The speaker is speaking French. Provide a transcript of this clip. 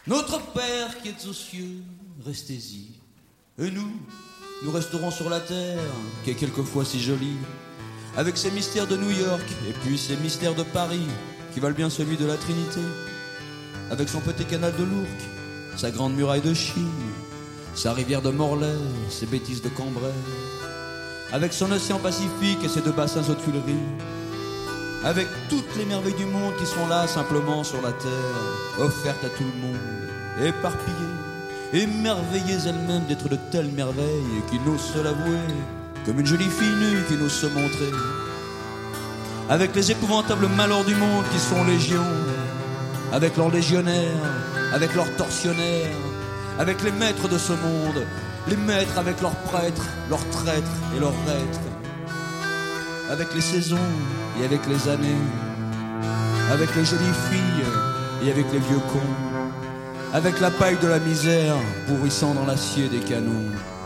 Notre Père qui est aux cieux, restez-y. Et nous resterons sur la terre, qui est quelquefois si jolie, avec ses mystères de New York et puis ses mystères de Paris, qui valent bien celui de la Trinité, avec son petit canal de l'Ourcq, sa grande muraille de Chine, sa rivière de Morlaix, ses bêtises de Cambrai, avec son océan Pacifique et ses 2 bassins aux Tuileries, avec toutes les merveilles du monde qui sont là simplement sur la terre, offertes à tout le monde, éparpillées, émerveillées elles-mêmes d'être de telles merveilles qui n'osent se l'avouer, comme une jolie fille nue qui n'ose se montrer, avec les épouvantables malheurs du monde qui sont légions, avec leurs légionnaires, avec leurs tortionnaires, avec les maîtres de ce monde, les maîtres avec leurs prêtres, leurs traîtres et leurs reîtres, avec les saisons et avec les années, avec les jolies filles et avec les vieux cons, avec la paille de la misère pourrissant dans l'acier des canons.